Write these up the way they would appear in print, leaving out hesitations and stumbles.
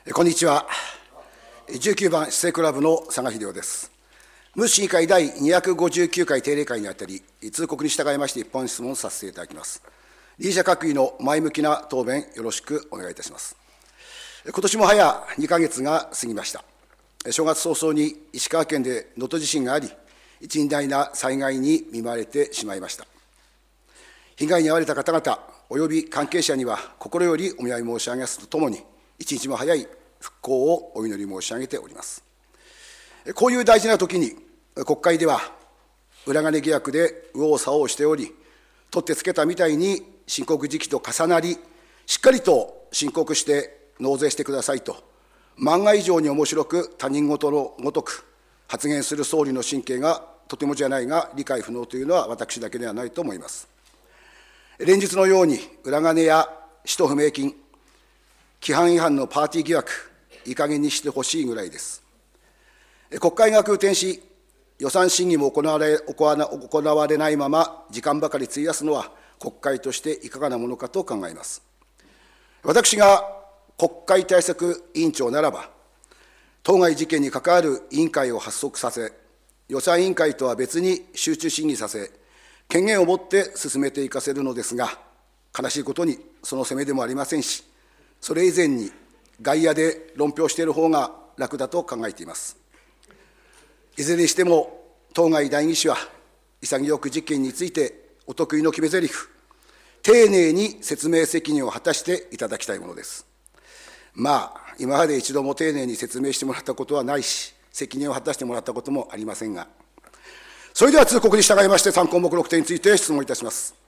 こんにちは。19番市政クラブの佐賀秀夫です。無市議会第259回定例会にあたり、通告に従いまして一般質問させていただきます。理事者各位の前向きな答弁、よろしくお願いいたします。今年も早2ヶ月が過ぎました。正月早々に石川県で能登地震があり、甚大な災害に見舞われてしまいました。被害に遭われた方々、および関係者には心よりお見舞い申し上げますとともに、一日も早い復興をお祈り申し上げております。こういう大事な時に、国会では裏金疑惑で右往左往しており、取ってつけたみたいに申告時期と重なり、しっかりと申告して納税してくださいと、漫画以上に面白く他人事のごとく発言する総理の神経がとてもじゃないが理解不能というのは私だけではないと思います。連日のように裏金や使途不明金、規範違反のパーティー疑惑、いい加減にしてほしいぐらいです。国会が空転し、予算審議も行われないまま、時間ばかり費やすのは、国会としていかがなものかと考えます。私が国会対策委員長ならば、当該事件に関わる委員会を発足させ、予算委員会とは別に集中審議させ、権限を持って進めていかせるのですが、悲しいことにその責めでもありませんし、それ以前に外野で論評している方が楽だと考えています。いずれにしても、当該代議士は、潔く事件についてお得意の決め台詞、丁寧に説明責任を果たしていただきたいものです。今まで一度も丁寧に説明してもらったことはないし、責任を果たしてもらったこともありませんが、それでは通告に従いまして、3項目6点について質問いたします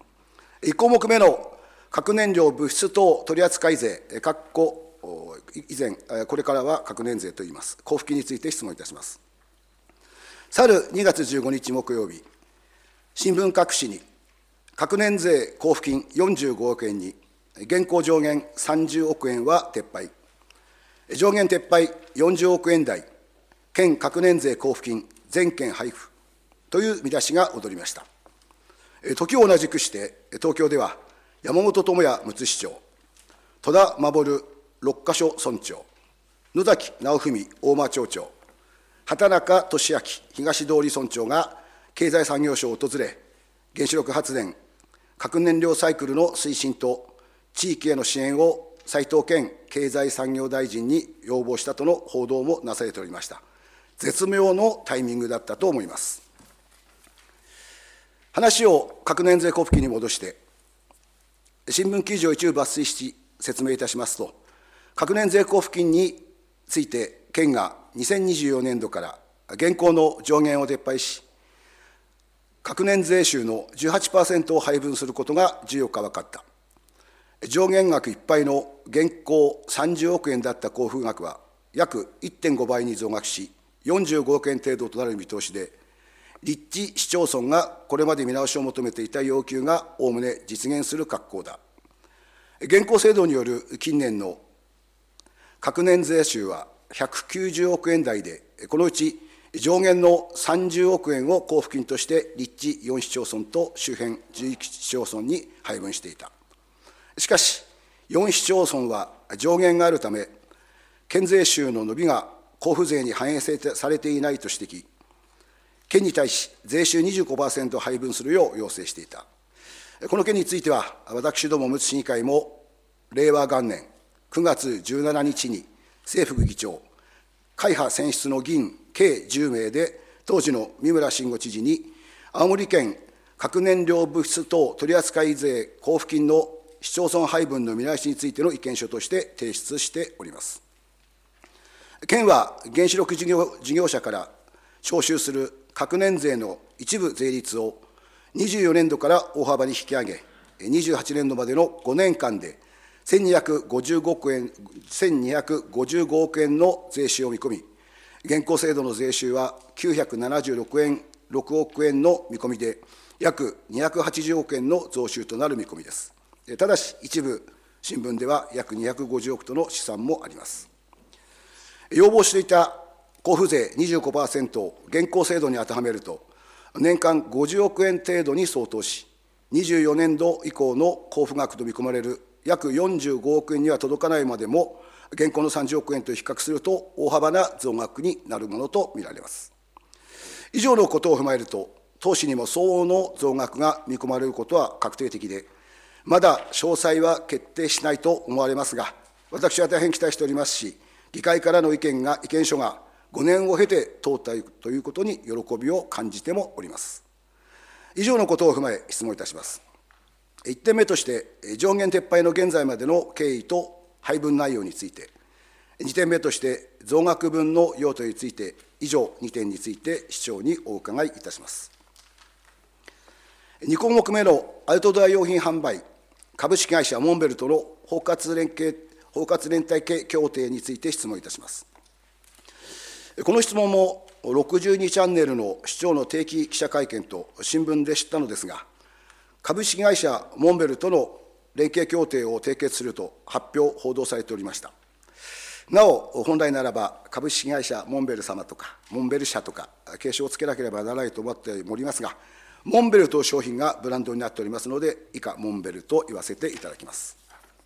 。1項目目の核燃料物質等取扱税、以前、これからは核燃税といいます、交付金について質問いたします。去る2月15日木曜日、新聞各紙に、核燃税交付金45億円に、現行上限30億円は撤廃、上限撤廃40億円台、県核燃税交付金全県配布という見出しが躍りました。時を同じくして、東京では、山本智也むつ市長、戸田守六ヶ所村長、野崎直文大間町長、畑中俊明東通村長が経済産業省を訪れ、原子力発電、核燃料サイクルの推進と地域への支援を斉藤健経済産業大臣に要望したとの報道もなされておりました。絶妙のタイミングだったと思います。話を核燃税交付金に戻して、新聞記事を一部抜粋し説明いたしますと、核燃税交付金について、県が2024年度から現行の上限を撤廃し、核燃税収の 18% を配分することが重要か分かった。上限額いっぱいの現行30億円だった交付額は、約 1.5 倍に増額し、45億円程度となる見通しで、立地市町村がこれまで見直しを求めていた要求がおおむね実現する格好だ。現行制度による近年の核燃税収は190億円台で、このうち上限の30億円を交付金として立地4市町村と周辺11市町村に配分していた。しかし、4市町村は上限があるため、県税収の伸びが交付税に反映されていないと指摘、県に対し税収 25% を配分するよう要請していた。この件については、私どもむつ市議会も令和元年9月17日に政府議長、会派選出の議員計10名で、当時の三村慎吾知事に、青森県核燃料物質等取扱税交付金の市町村配分の見直しについての意見書として提出しております。県は原子力事業者から徴収する核燃税の一部税率を24年度から大幅に引き上げ、28年度までの5年間で1255億円の税収を見込み、現行制度の税収は976億円の見込みで、約280億円の増収となる見込みです。ただし、一部新聞では約250億との試算もあります。要望していた交付税 25% を現行制度に当てはめると、年間50億円程度に相当し、24年度以降の交付額と見込まれる約45億円には届かないまでも、 現行の30億円と比較すると大幅な増額になるものと見られます。以上のことを踏まえると、当初にも相応の増額が見込まれることは確定的で、まだ詳細は決定しないと思われますが、私は大変期待しておりますし、議会からの意見書が5年を経て通ったということに喜びを感じてもおります。以上のことを踏まえ質問いたします。1点目として、上限撤廃の現在までの経緯と配分内容について、2点目として、増額分の用途について、以上2点について、市長にお伺いいたします。2項目目のアウトドア用品販売、株式会社モンベルとの包括連帯協定について質問いたします。この質問も62チャンネルの市長の定期記者会見と新聞で知ったのですが、株式会社モンベルとの連携協定を締結すると発表、報道されておりました。なお、本来ならば株式会社モンベル様とか、モンベル社とか、継承をつけなければならないと思っておりますが、モンベルという商品がブランドになっておりますので、以下、モンベルと言わせていただきます。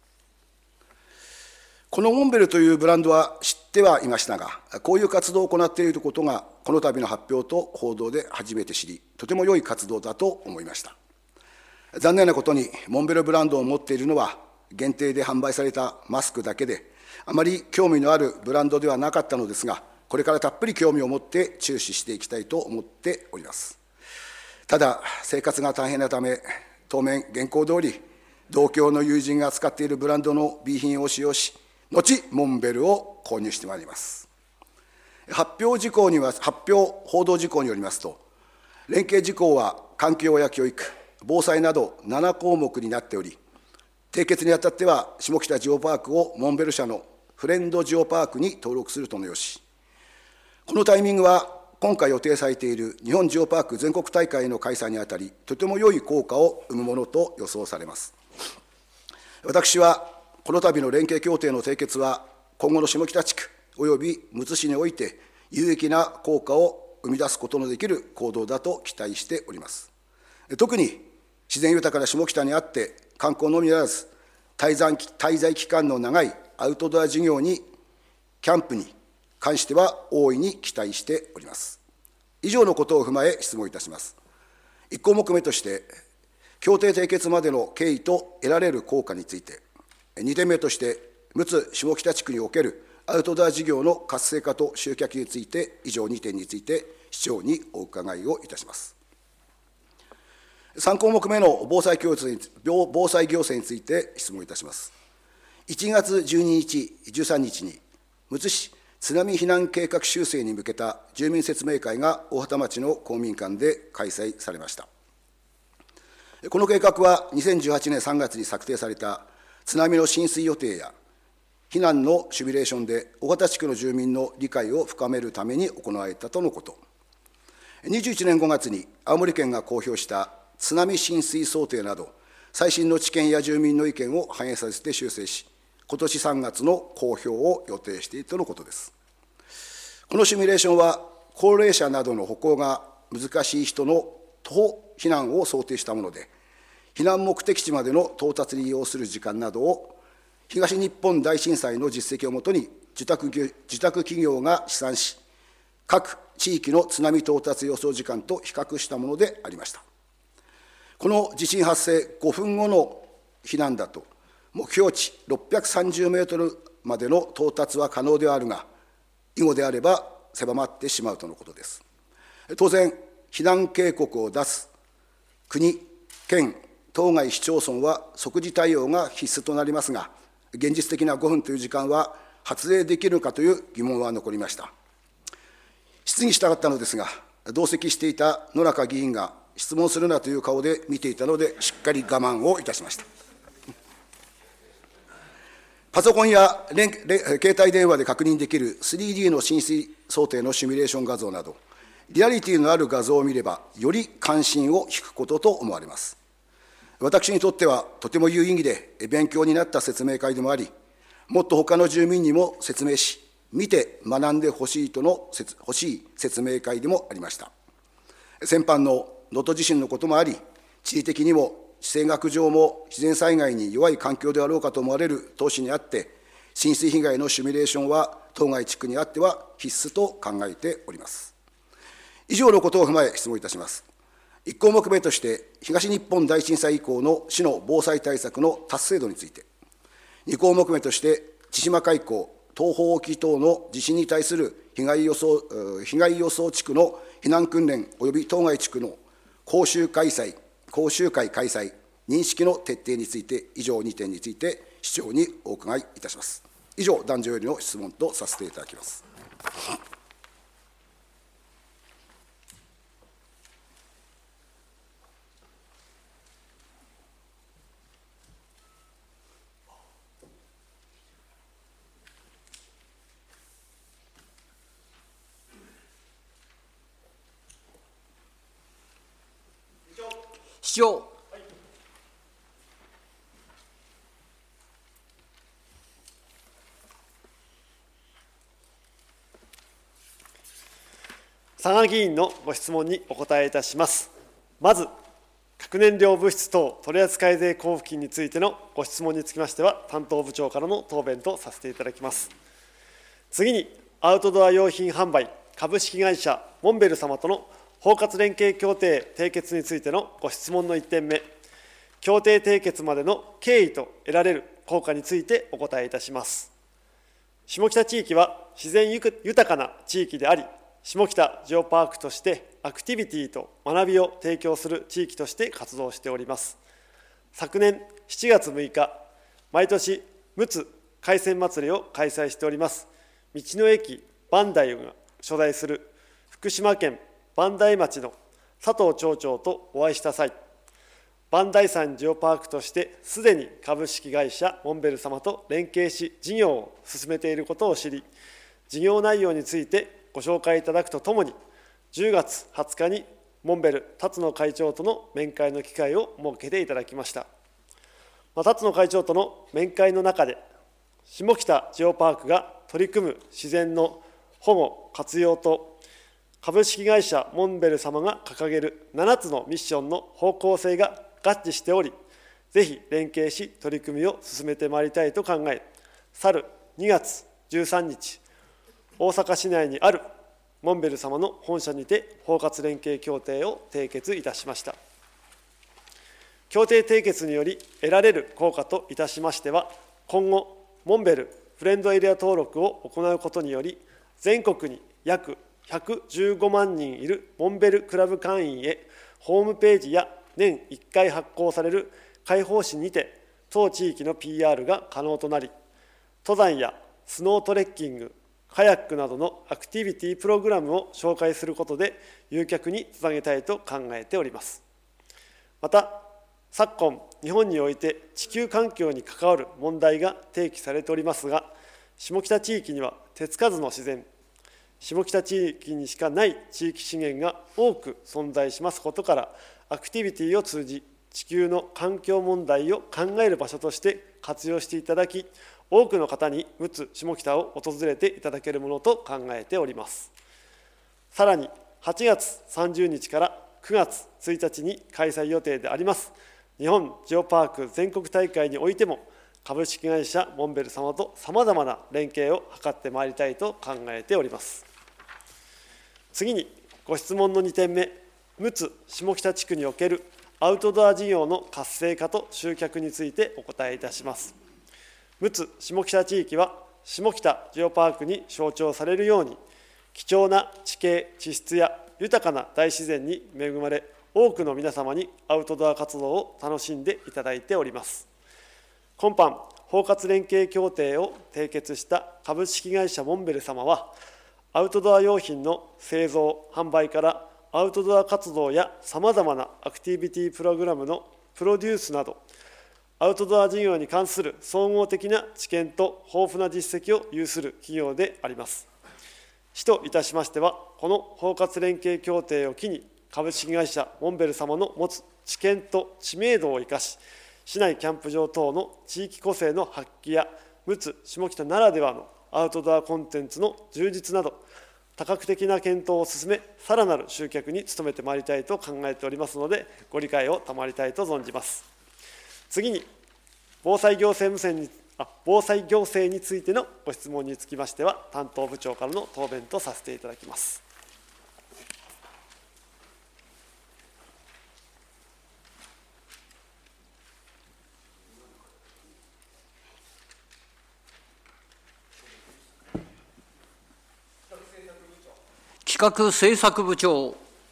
このモンベルというブランドは知ってはいましたが、こういう活動を行っていることが、この度の発表と報道で初めて知り、とても良い活動だと思いました。残念なことに、モンベルブランドを持っているのは、限定で販売されたマスクだけで、あまり興味のあるブランドではなかったのですが、これからたっぷり興味を持って注視していきたいと思っております。ただ、生活が大変なため、当面、現行通り、同郷の友人が使っているブランドの B 品を使用し、後、モンベルを購入してまいります。報道事項によりますと、連携事項は環境や教育、防災など7項目になっており、締結にあたっては、下北ジオパークをモンベル社のフレンドジオパークに登録するとのよし、このタイミングは、今回予定されている日本ジオパーク全国大会の開催にあたり、とても良い効果を生むものと予想されます。私は、この度の連携協定の締結は、今後の下北地区およびむつ市において、有益な効果を生み出すことのできる行動だと期待しております。特に、自然豊かな下北にあって、観光のみならず、滞在期間の長いアウトドア事業に、キャンプに関しては大いに期待しております。以上のことを踏まえ質問いたします。1項目目として、協定締結までの経緯と得られる効果について、2点目として、むつ下北地区におけるアウトドア事業の活性化と集客について、以上2点について、市長にお伺いをいたします。3項目目の防災行政について質問いたします。1月12日、13日に、むつ市津波避難計画修正に向けた住民説明会が大畑町の公民館で開催されました。この計画は2018年3月に策定された津波の浸水予定や避難のシミュレーションで大畑地区の住民の理解を深めるために行われたとのこと。21年5月に青森県が公表した津波浸水想定など、最新の知見や住民の意見を反映させて修正し、今年3月の公表を予定しているとのことです。このシミュレーションは、高齢者などの歩行が難しい人の徒歩避難を想定したもので、避難目的地までの到達に要する時間などを、東日本大震災の実績をもとに受託企業が試算し、各地域の津波到達予想時間と比較したものでありました。この地震発生5分後の避難だと、目標値630メートルまでの到達は可能であるが、以後であれば狭まってしまうとのことです。当然、避難警告を出す国、県、当該市町村は即時対応が必須となりますが、現実的な5分という時間は発令できるかという疑問は残りました。質疑したかったのですが、同席していた野中議員が質問するなという顔で見ていたので、しっかり我慢をいたしました。パソコンや携帯電話で確認できる 3D の浸水想定のシミュレーション画像など、リアリティのある画像を見れば、より関心を引くことと思われます。私にとっては、とても有意義で勉強になった説明会でもあり、もっと他の住民にも説明し、見て学んでほしい説明会でもありました。先般の能登地震のこともあり、地理的にも地政学上も自然災害に弱い環境であろうかと思われる島しにあって、 浸水被害のシミュレーションは当該地区にあっては必須と考えております。以上のことを踏まえ質問いたします。1項目目として、東日本大震災以降の市の防災対策の達成度について、2項目目として、千島海溝、東方沖等の地震に対する被害予想地区の避難訓練及び当該地区の講習会開催、認識の徹底について、以上2点について、市長にお伺いいたします。以上、壇上よりの質問とさせていただきます。 市長。佐賀議員のご質問にお答えいたします。まず、核燃料物質等取扱税交付金についてのご質問につきましては、担当部長からの答弁とさせていただきます。次に、アウトドア用品販売株式会社モンベル様との包括連携協定締結についてのご質問の1点目、協定締結までの経緯と得られる効果についてお答えいたします。下北地域は自然豊かな地域であり、下北ジオパークとしてアクティビティと学びを提供する地域として活動しております。昨年7月6日、毎年陸奥海鮮祭りを開催しております。道の駅磐梯が所在する福島県磐梯町の佐藤町長とお会いした際、磐梯山ジオパークとしてすでに株式会社モンベル様と連携し事業を進めていることを知り、事業内容についてご紹介いただくとともに、10月20日にモンベル辰野会長との面会の機会を設けていただきました。辰野会長との面会の中で、下北ジオパークが取り組む自然の保護・活用と、株式会社モンベル様が掲げる7つのミッションの方向性が合致しており、ぜひ連携し取り組みを進めてまいりたいと考え、去る2月13日、大阪市内にあるモンベル様の本社にて包括連携協定を締結いたしました。協定締結により得られる効果といたしましては、今後、モンベルフレンドエリア登録を行うことにより、全国に約115万人いるモンベルクラブ会員へ、ホームページや年1回発行される会報誌にて、当地域の PR が可能となり、登山やスノートレッキング、カヤックなどのアクティビティプログラムを紹介することで、誘客につなげたいと考えております。また、昨今、日本において地球環境に関わる問題が提起されておりますが、下北地域には手つかずの自然、下北地域にしかない地域資源が多く存在しますことから、アクティビティを通じ、地球の環境問題を考える場所として活用していただき、多くの方に陸奥下北を訪れていただけるものと考えております。さらに、8月30日から9月1日に開催予定であります、日本ジオパーク全国大会においても、株式会社モンベル様とさまざまな連携を図ってまいりたいと考えております。次に、ご質問の2点目、陸奥下北地区におけるアウトドア事業の活性化と集客についてお答えいたします。陸奥下北地域は、下北ジオパークに象徴されるように、貴重な地形・地質や豊かな大自然に恵まれ、多くの皆様にアウトドア活動を楽しんでいただいております。今般、包括連携協定を締結した株式会社モンベル様は、アウトドア用品の製造・販売からアウトドア活動やさまざまなアクティビティプログラムのプロデュースなど、アウトドア事業に関する総合的な知見と豊富な実績を有する企業であります。市といたしましては、この包括連携協定を機に、株式会社モンベル様の持つ知見と知名度を生かし、市内キャンプ場等の地域個性の発揮や、陸奥下北ならではのアウトドアコンテンツの充実など、多角的な検討を進め、さらなる集客に努めてまいりたいと考えておりますので、ご理解を賜りたいと存じます。次に、防災行政無線に防災行政についてのご質問につきましては、担当部長からの答弁とさせていただきます。 企画政策部長。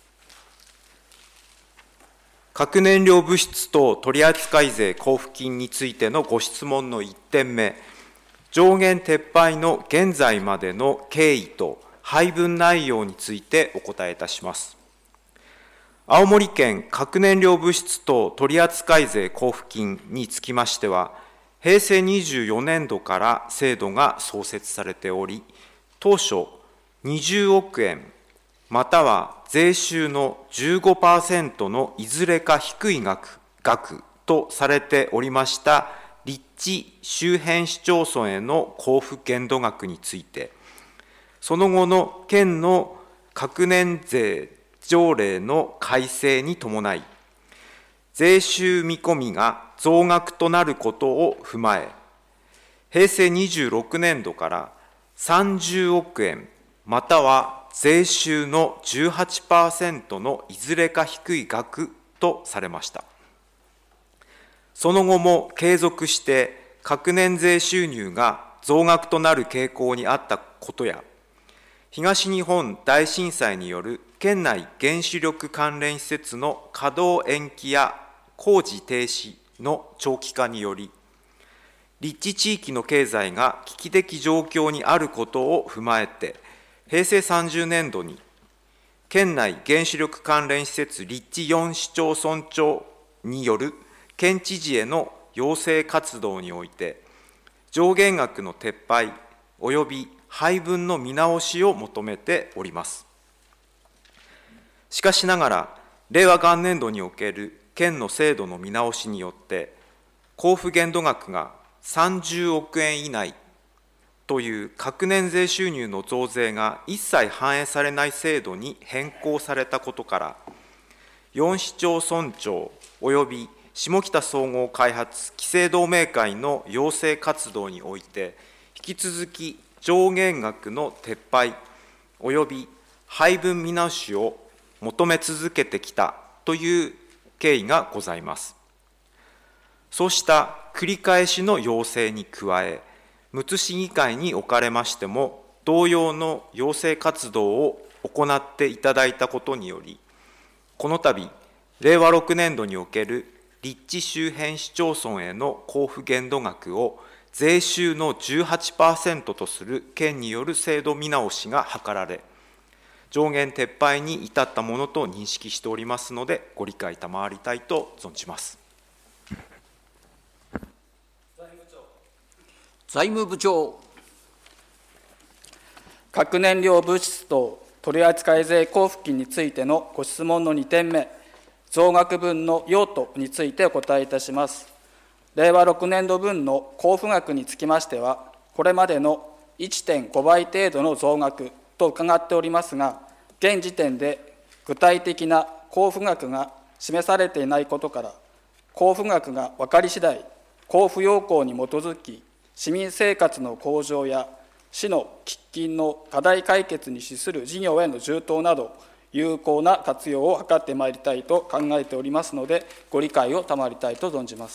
核燃料物質等取扱税交付金についてのご質問の1点目、上限撤廃の現在までの経緯と配分内容についてお答えいたします。青森県核燃料物質等取扱税交付金につきましては、平成24年度から制度が創設されており、当初20億円、または税収の 15% のいずれか低い額とされておりました立地周辺市町村への交付限度額について、その後の県の核燃税条例の改正に伴い、税収見込みが増額となることを踏まえ、平成26年度から30億円、または税収の 18% のいずれか低い額とされました。その後も継続して核燃税収入が増額となる傾向にあったことや、東日本大震災による県内原子力関連施設の稼働延期や工事停止の長期化により、立地地域の経済が危機的状況にあることを踏まえて、平成30年度に、県内原子力関連施設立地4市町村長による県知事への要請活動において、上限額の撤廃および配分の見直しを求めております。しかしながら、令和元年度における県の制度の見直しによって、交付限度額が30億円以内という核燃税収入の増税が一切反映されない制度に変更されたことから、4市町村長および下北総合開発期成同盟会の要請活動において、引き続き上限額の撤廃および配分見直しを求め続けてきたという経緯がございます。そうした繰り返しの要請に加え、むつ市議会におかれましても、同様の要請活動を行っていただいたことにより、この度、令和6年度における立地周辺市町村への交付限度額を税収の 18% とする県による制度見直しが図られ、上限撤廃に至ったものと認識しておりますので、ご理解賜りたいと存じます。 財務部長。 核燃料物質等取扱税交付金についてのご質問の2点目、増額分の用途についてお答えいたします。令和6年度分の交付額につきましては、これまでの 1.5 倍程度の増額と伺っておりますが、現時点で具体的な交付額が示されていないことから、交付額が分かり次第、交付要項に基づき、市民生活の向上や市の喫緊の課題解決に資する事業への充当など、有効な活用を図ってまいりたいと考えておりますので、ご理解を賜りたいと存じます。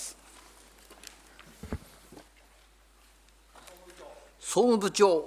総務部長。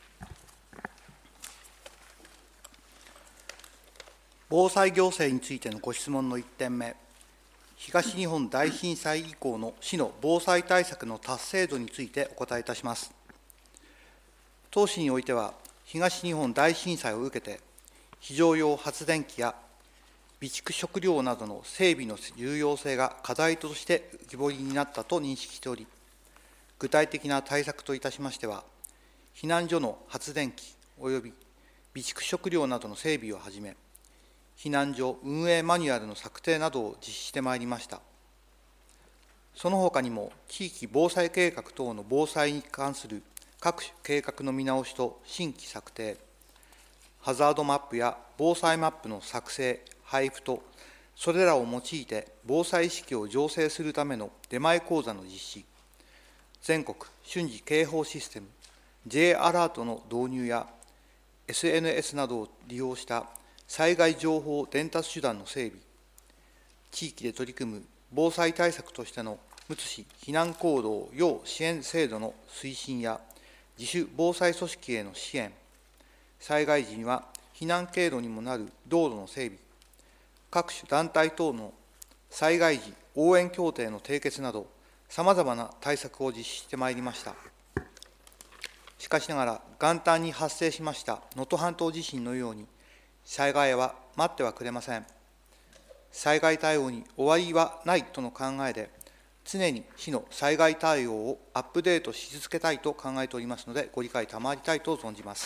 防災行政についてのご質問の1点目、東日本大震災以降の市の防災対策の達成度についてお答えいたします。当市においては、東日本大震災を受けて、非常用発電機や備蓄食料などの整備の重要性が課題として浮き彫りになったと認識しており、具体的な対策といたしましては、避難所の発電機および備蓄食料などの整備をはじめ、避難所運営マニュアルの策定などを実施してまいりました。その他にも、地域防災計画等の防災に関する各種計画の見直しと新規策定、ハザードマップや防災マップの作成、配布と、それらを用いて防災意識を醸成するための出前講座の実施、 全国瞬時警報システム J アラートの導入や SNS などを利用した災害情報伝達手段の整備、地域で取り組む防災対策としてのむつ市避難行動要支援制度の推進や自主防災組織への支援、災害時には避難経路にもなる道路の整備、各種団体等の災害時応援協定の締結など、さまざまな対策を実施してまいりました。しかしながら、元旦に発生しました能登半島地震のように、災害は待ってはくれません。災害対応に終わりはないとの考えで、常に市の災害対応をアップデートし続けたいと考えておりますので、ご理解賜りたいと存じます。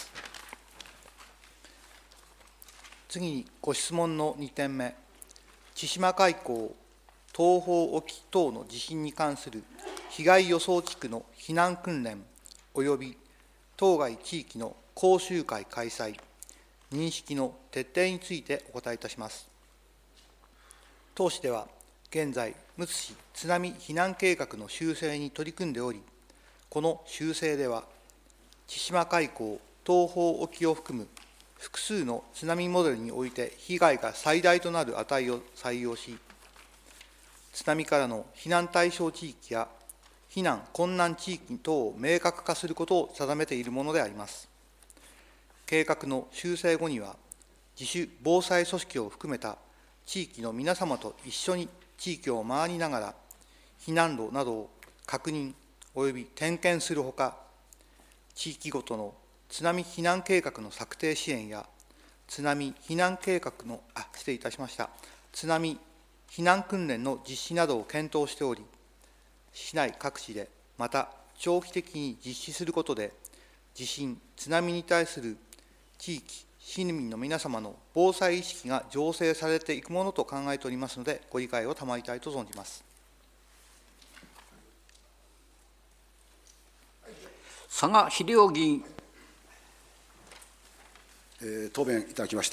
次にご質問の2点目、千島海溝、東方沖等の地震に関する被害予想地区の避難訓練及び当該地域の講習会開催、認識の徹底についてお答えいたします。当市では、現在、むつ市津波避難計画の修正に取り組んでおり、この修正では、千島海溝、東方沖を含む複数の津波モデルにおいて被害が最大となる値を採用し、津波からの避難対象地域や避難困難地域等を明確化することを定めているものであります。計画の修正後には、自主防災組織を含めた地域の皆様と一緒に地域を回りながら、避難路などを確認および点検するほか、地域ごとの津波避難計画の策定支援や、津波避難計画の、津波避難訓練の実施などを検討しており、市内各地でまた長期的に実施することで、地震、津波に対する地域、市民の皆様の防災意識が醸成されていくものと考えておりますので、ご理解を賜りたいと存じます。 佐賀秀夫議員。 答弁いただきました。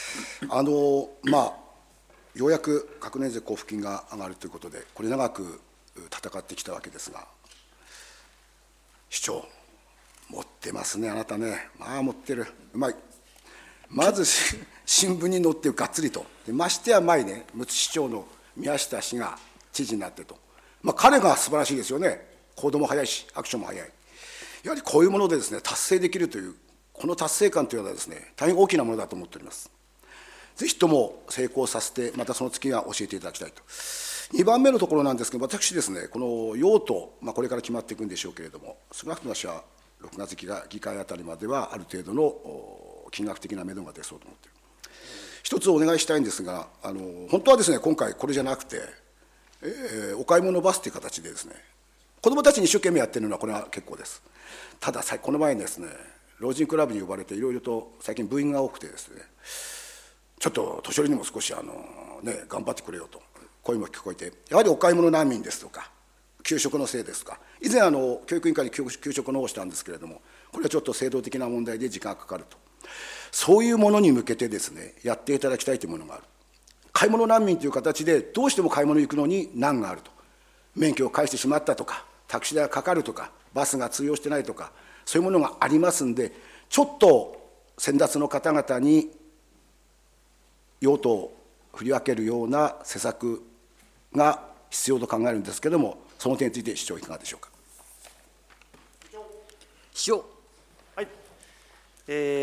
ようやく核燃税交付金が上がるということで、これ長く戦ってきたわけですが、市長、持ってますね、あなたね。持ってる、うまい。まず新聞に載ってがっつりと、ましてや前ね、むつ市長の宮下氏が知事になってと、彼が素晴らしいですよね、行動も早いし、アクションも早い。やはりこういうものでですね、達成できるという、この達成感というのはですね、大変大きなものだと思っております。ぜひとも成功させて、またその次は教えていただきたいと。2番目のところなんですけど、私ですね、この用途、これから決まっていくんでしょうけれども、少なくとも私は6月議会あたりまでは、ある程度の金額的な目処が出そうと思っている。一つお願いしたいんですが、本当はですね、今回これじゃなくて、お買い物バスという形でですね、子どもたちに一生懸命やってるのはこれは結構です。ただ、この前にですね、老人クラブに呼ばれていろいろと最近ブーイングが多くてですね、ちょっと年寄りにも少し頑張ってくれよと声も聞こえて、やはりお買い物難民ですとか、給食のせいですとか、以前教育委員会に給食の方をしたんですけれども、これはちょっと制度的な問題で時間がかかると、そういうものに向けてですね、やっていただきたいというものがある。買い物難民という形で、どうしても買い物に行くのに難があると、免許を返してしまったとか、タクシー代がかかるとか、バスが通用してないとか、そういうものがありますんで、ちょっと先達の方々に用途を振り分けるような施策が必要と考えるんですけれども、その点について市長いかがでしょうか。 市長。 はい、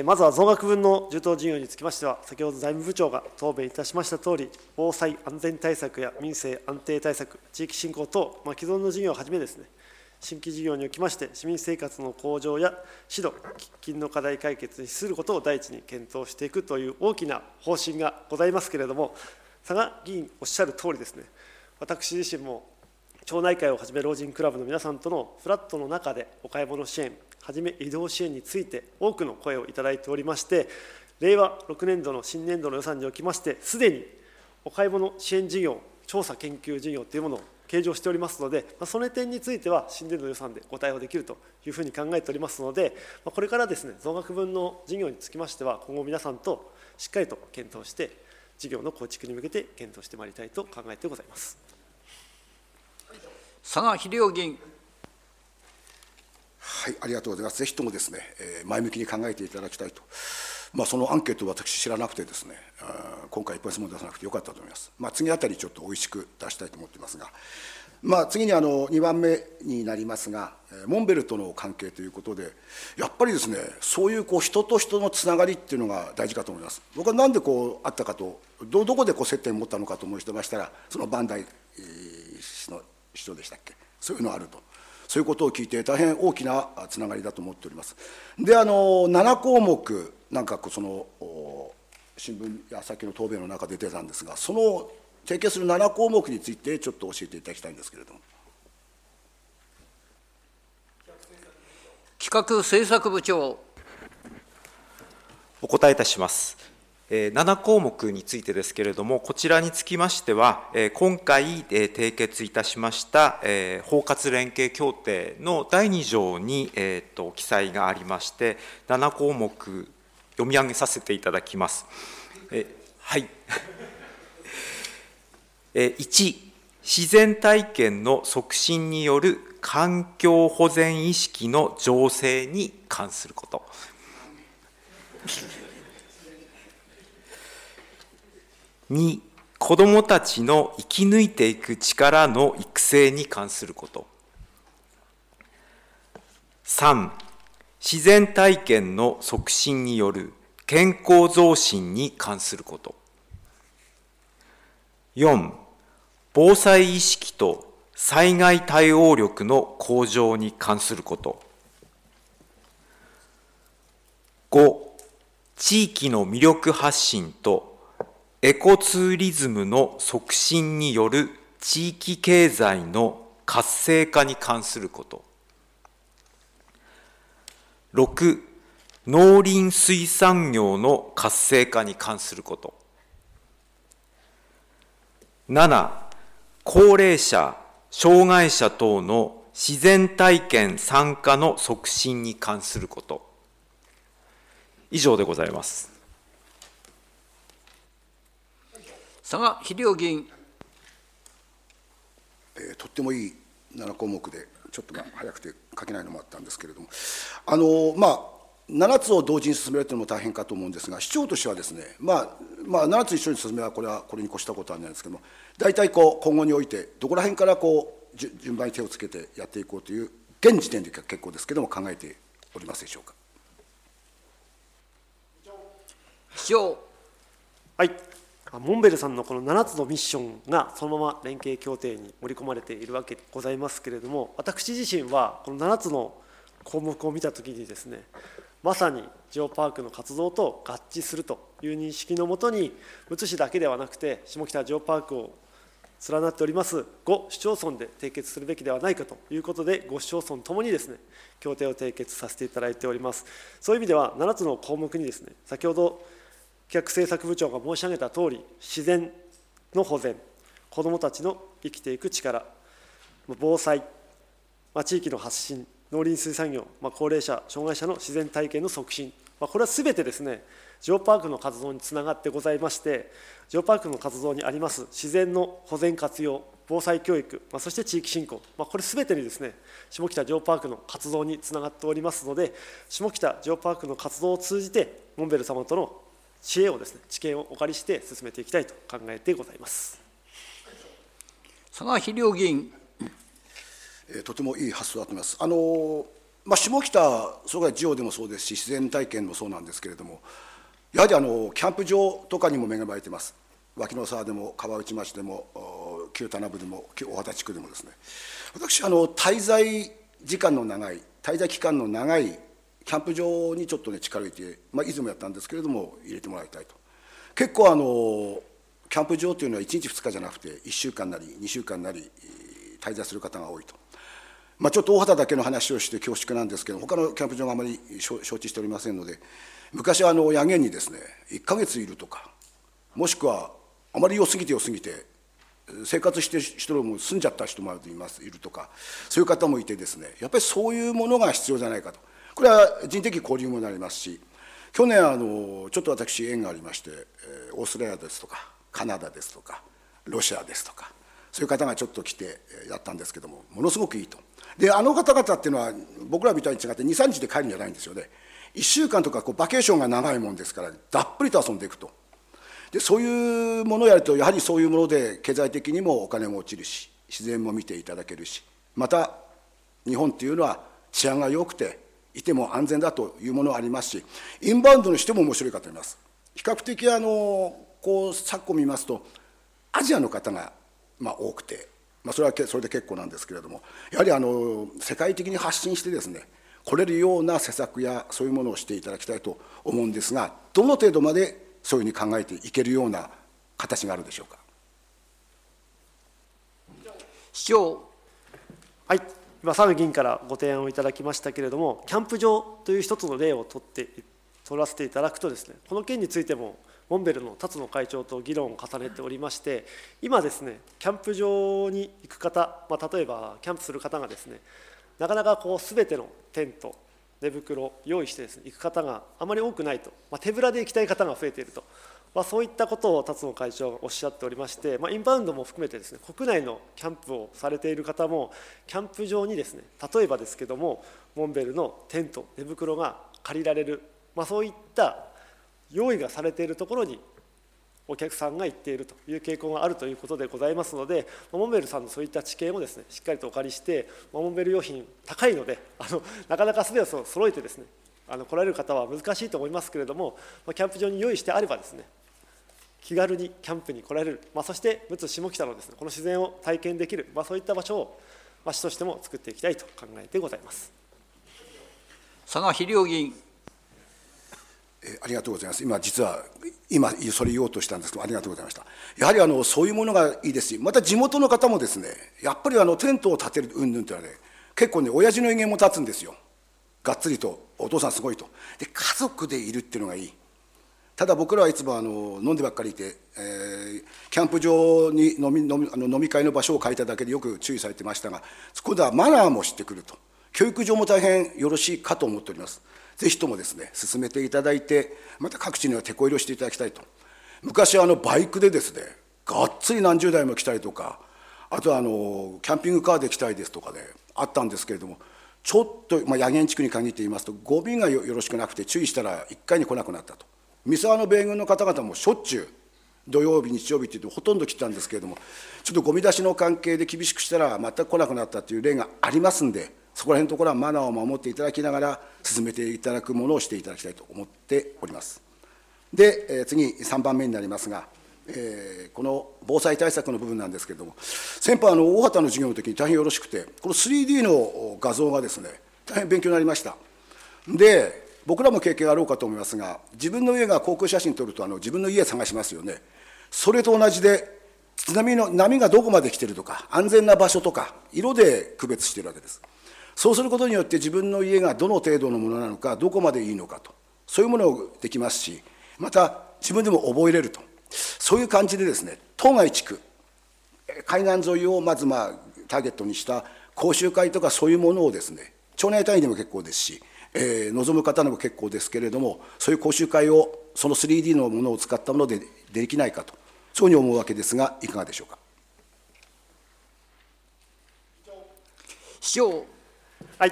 まずは増額分の充当事業につきましては、先ほど財務部長が答弁いたしましたとおり、防災安全対策や民生安定対策、地域振興等、既存の事業をはじめですね、新規事業におきまして、市民生活の向上や指導、喫緊の課題解決に資することを第一に検討していくという大きな方針がございますけれども、佐賀議員おっしゃるとおりですね、私自身も町内会をはじめ老人クラブの皆さんとのフラットの中で、お買い物支援、はじめ移動支援について多くの声をいただいておりまして、令和6年度の新年度の予算におきまして、すでにお買い物支援事業、調査研究事業というものを計上しておりますので、その点については新年度予算でご対応できるというふうに考えておりますので、これからですね、増額分の事業につきましては、今後皆さんとしっかりと検討して、事業の構築に向けて検討してまいりたいと考えてございます。 佐賀秀夫議員。 はい、ありがとうございます。ぜひともですね、前向きに考えていただきたいと。そのアンケートを私知らなくてですね、今回一般質問出さなくてよかったと思います。次あたりちょっとおいしく出したいと思っていますが、次に2番目になりますが、モンベルとの関係ということで、やっぱりですね、そういう人と人のつながりっていうのが大事かと思います。僕はなんであったかと、どこで接点を持ったのかと思いましたら、そのバンダイ市の市長でしたっけ、そういうのがあると。そういうことを聞いて、大変大きなつながりだと思っております。で、7項目、なんか新聞やさっきの答弁の中で出たんですが、その提携する7項目について、ちょっと教えていただきたいんですけれども。 企画政策部長。 お答えいたします。7項目についてですけれども、こちらにつきましては、今回締結いたしました包括連携協定の第2条に記載がありまして、7項目読み上げさせていただきます。はい。1、自然体験の促進による環境保全意識の醸成に関すること。2、子どもたちの生き抜いていく力の育成に関すること。3、自然体験の促進による健康増進に関すること。4、防災意識と災害対応力の向上に関すること。5、地域の魅力発信とエコツーリズムの促進による地域経済の活性化に関すること。6、農林水産業の活性化に関すること。7、高齢者、障害者等の自然体験参加の促進に関すること。以上でございます。 佐賀秀夫議員。 とってもいい7項目で、ちょっと早くて書けないのもあったんですけれども、7つを同時に進めるというのも大変かと思うんですが、市長としてはですね、7つ一緒に進めはこれに越したことはないんですけれども、大体今後において、どこら辺から順番に手をつけてやっていこうという、現時点で結構ですけれども、考えておりますでしょうか。 市長。 はい。モンベルさんのこの7つのミッションがそのまま連携協定に盛り込まれているわけでございますけれども、私自身はこの7つの項目を見たときにですね、まさにジオパークの活動と合致するという認識のもとに、むつ市だけではなくて、下北ジオパークを連なっております5市町村で締結するべきではないかということで、5市町村ともにですね、協定を締結させていただいております。そういう意味では、7つの項目にですね、先ほど企画政策部長が申し上げたとおり、自然の保全、子どもたちの生きていく力、防災、地域の発信、農林水産業、高齢者、障害者の自然体験の促進、これはすべてですね、ジオパークの活動につながってございまして、ジオパークの活動にあります自然の保全活用、防災教育、そして地域振興、これすべてにですね、下北ジオパークの活動につながっておりますので、下北ジオパークの活動を通じて、モンベル様との知恵をですね、知見をお借りして進めていきたいと考えてございます。 佐賀秀夫議員。 とてもいい発想だと思います。下北、それからジオでもそうですし、自然体験もそうなんですけれども、やはりキャンプ場とかにも恵まれています。脇野沢でも川内町でも旧田名部でも大畑地区でもですね、私滞在時間の長い、滞在期間の長いキャンプ場にちょっと力を入れて、以前もやったんですけれども、入れてもらいたいと。結構キャンプ場というのは1日2日じゃなくて、1週間なり2週間なり滞在する方が多いと。ちょっと大畑だけの話をして恐縮なんですけど、他のキャンプ場があまり承知しておりませんので、昔は野源にですね、1ヶ月いるとか、もしくはあまり良すぎて生活している人も住んじゃった人もいるとか、そういう方もいてですね、やっぱりそういうものが必要じゃないかと。これは人的交流もなりますし、去年ちょっと私縁がありまして、オーストラリアですとかカナダですとかロシアですとか、 そういう方がちょっと来てやったんですけども、ものすごくいいと。で、あの方々っていうのは、僕らみたいに違って2、3日で帰るんじゃないんですよね。1週間とかバケーションが長いもんですから、たっぷりと遊んでいくと。で、そういうものをやると、やはりそういうもので経済的にもお金も落ちるし、自然も見ていただけるし、また日本っていうのは治安が良くていても安全だというものがありますし、インバウンドにしても面白いかと思います。比較的昨今見ますとアジアの方が多くて、それはそれで結構なんですけれども、やはり世界的に発信してですね、来れるような施策やそういうものをしていただきたいと思うんですが、どの程度までそういうふうに考えていけるような形があるでしょうか。 市長。 はい、今、澤部議員からご提案をいただきましたけれども、キャンプ場という一つの例を取らせていただくとですね、この件についても、モンベルの辰野会長と議論を重ねておりまして、今ですね、キャンプ場に行く方、例えばキャンプする方がですね、なかなかすべてのテント、寝袋を用意してですね、行く方があまり多くないと、手ぶらで行きたい方が増えていると。そういったことを辰野会長がおっしゃっておりまして、インバウンドも含めてですね、国内のキャンプをされている方も、キャンプ場にですね、例えばですけども、モンベルのテント、寝袋が借りられる、そういった用意がされているところにお客さんが行っているという傾向があるということでございますので、モンベルさんのそういった知見をですね、しっかりとお借りして、モンベル用品高いので、なかなかすべてを揃えてですね、来られる方は難しいと思いますけれども、キャンプ場に用意してあればですね、気軽にキャンプに来られる、そして陸奥下北のですね、この自然を体験できる、そういった場所を市としても作っていきたいと考えてございます。 佐賀肥料議員。 ありがとうございます。実はそれ言おうとしたんですけど、ありがとうございました。やはりそういうものがいいですし、また地元の方もですね、やっぱりテントを建てる云々というのはね、結構ね、親父の威厳も立つんですよ。がっつりと、お父さんすごいと。で、家族でいるっていうのがいい。ただ僕らはいつも飲んでばっかりいて、キャンプ場に飲み会の場所を変えただけでよく注意されてましたが、今度はマナーも知ってくると。教育上も大変よろしいかと思っております。ぜひともですね、進めていただいて、また各地には手こ入れをしていただきたいと。昔バイクでですね、がっつり何十台も来たりとか、あとはキャンピングカーで来たりですとかね、あったんですけれども、ちょっと、野源地区に限って言いますと、ゴミがよろしくなくて注意したら1回に来なくなったと。三沢の米軍の方々もしょっちゅう、土曜日、日曜日っていうとほとんど来てたんですけれども、ちょっとゴミ出しの関係で厳しくしたら全く来なくなったという例がありますんで、そこら辺のところはマナーを守っていただきながら進めていただくものをしていただきたいと思っております。で、次3番目になりますが、この防災対策の部分なんですけれども、先般大畑の授業の時に大変よろしくて、この 3D の画像がですね、大変勉強になりました。で、僕らも経験あろうかと思いますが、自分の家が航空写真撮ると自分の家探しますよね。それと同じで、津波の波がどこまで来てるとか、安全な場所とか、色で区別しているわけです。そうすることによって自分の家がどの程度のものなのか、どこまでいいのかと、そういうものができますし、また自分でも覚えれると、そういう感じでですね、当該地区、海岸沿いをまずターゲットにした講習会とかそういうものをですね、町内単位でも結構ですし、望む方でも結構ですけれども、そういう講習会をその 3D のものを使ったものでできないかと、そういうふうに思うわけですが、いかがでしょうか。 市長。 はい、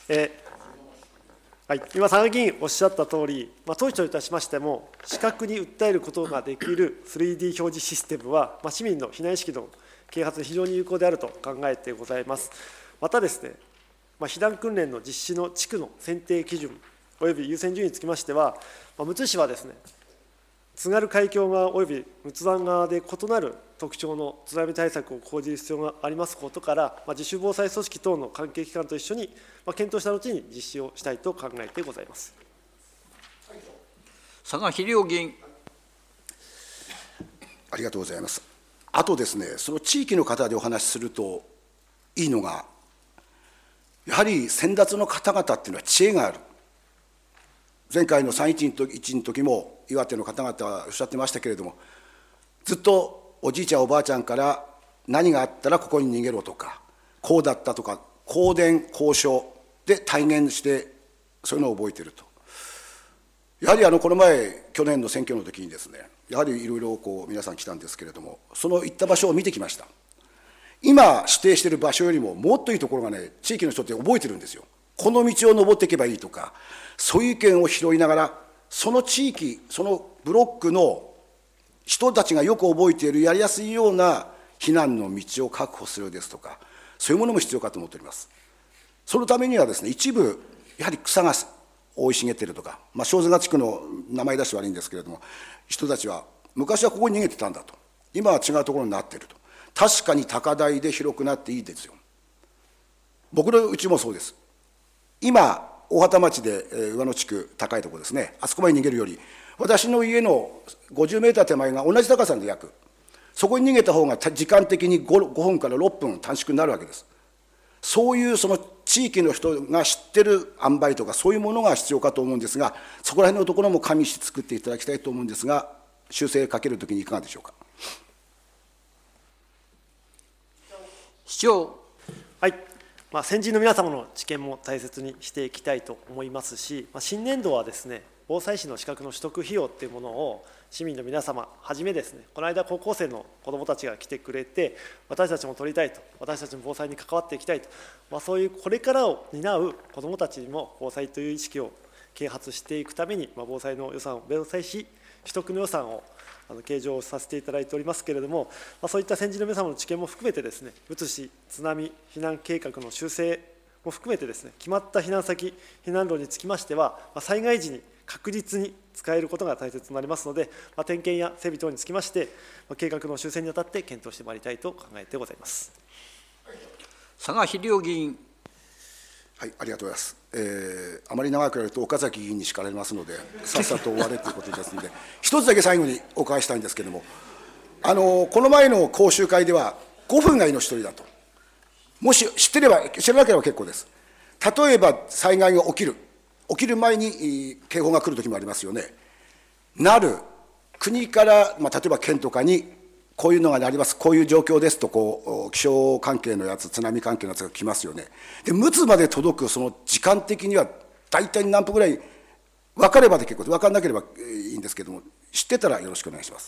今、佐賀議員おっしゃったとおり、当市といたしましても、視覚に訴えることができる 3D 表示システムは、市民の避難意識の啓発に非常に有効であると考えてございます。またですね、避難訓練の実施の地区の選定基準および優先順位につきましては、むつ市はですね、津軽海峡側および陸奥湾側で異なる特徴の津波対策を講じる必要がありますことから、自主防災組織等の関係機関と一緒に検討した後に実施をしたいと考えてございます。 佐賀肥料議員。 ありがとうございます。あとですね、その地域の方でお話しするといいのが、やはり先達の方々っていうのは知恵がある。前回の3.11の時も岩手の方々はおっしゃってましたけれども、ずっとおじいちゃんおばあちゃんから何があったらここに逃げろとか、こうだったとか、公伝交渉で体現してそういうのを覚えていると。やはりこの前去年の選挙の時にですね、やはりいろいろ皆さん来たんですけれども、その行った場所を見てきました。 今指定している場所よりももっといいところがね、地域の人って覚えてるんですよ。この道を登っていけばいいとか、そういう意見を拾いながら、その地域、そのブロックの人たちがよく覚えているやりやすいような避難の道を確保するですとか、そういうものも必要かと思っております。そのためにはですね、一部やはり草が生い茂っているとか、正塚地区の名前出し悪いんですけれども、人たちは昔はここに逃げてたんだと、今は違うところになっていると。確かに高台で広くなっていいですよ。僕のうちもそうです。今大畑町で上野地区高いところですね、あそこまで逃げるより私の家の50メーター手前が同じ高さで約、そこに逃げた方が時間的に 5分から6分短縮になるわけです。そういうその地域の人が知ってる塩梅とかそういうものが必要かと思うんですが、そこら辺のところも加味して作っていただきたいと思うんですが、修正かけるときにいかがでしょうか。 市長。 はい、先人の皆様の知見も大切にしていきたいと思いますし、新年度はですね、防災士の資格の取得費用っていうものを市民の皆様はじめですね、この間高校生の子どもたちが来てくれて、私たちも取りたいと、私たちも防災に関わっていきたいと、そういうこれからを担う子どもたちにも防災という意識を啓発していくために、防災の予算を、防災士取得の予算を計上させていただいておりますけれども、そういった先人の皆様の知見も含めてですね、うつし、津波、避難計画の修正も含めてですね、決まった避難先、避難路につきましては、災害時に確実に使えることが大切となりますので、点検や整備等につきまして、計画の修正にあたって検討してまいりたいと考えてございます。 佐賀肥料議員。 はい、ありがとうございます。あまり長くやると岡崎議員に叱られますので、さっさと終われということですので、一つだけ最後にお伺いしたいんですけれども、この前の講習会では、5分が命取りだと、もし知らなければ結構です。例えば災害が起きる前に警報が来るときもありますよね。国から、例えば県とかに、こういうのがなります、こういう状況ですと、気象関係のやつ、津波関係のやつが来ますよね。で、陸奥まで届く、その時間的には、大体何分ぐらい、分かればで結構です、分からなければいいんですけれども、知ってたらよろしくお願いします。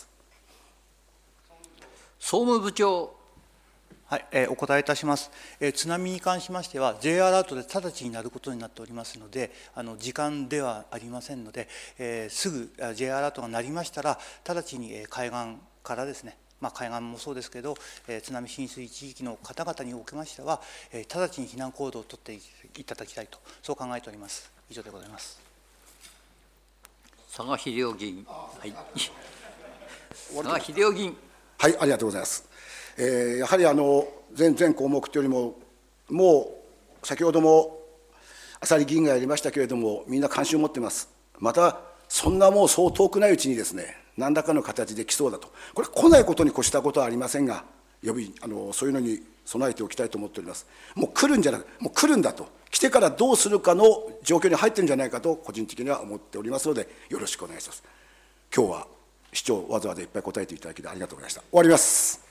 総務部長。 はい、お答えいたします。津波に関しましては、J アラートで直ちになることになっておりますので、時間ではありませんので、すぐ J アラートが鳴りましたら、直ちに海岸からですね、海岸もそうですけど、津波浸水地域の方々におきましては、直ちに避難行動を取っていただきたいと、そう考えております。以上でございます。 佐賀肥料議員。はい。佐賀肥料議員。 はい、ありがとうございます。やはり全項目というよりも、もう先ほども浅利議員がやりましたけれども、みんな関心を持っています。また、そんなもうそう遠くないうちにですね、何らかの形で来そうだと、これ、来ないことに越したことはありませんが、そういうのに備えておきたいと思っております。もう来るんじゃなく、もう来るんだと、来てからどうするかの状況に入ってるんじゃないかと、個人的には思っておりますので、よろしくお願いします。今日は市長、わざわざいっぱい答えていただきありがとうございました。終わります。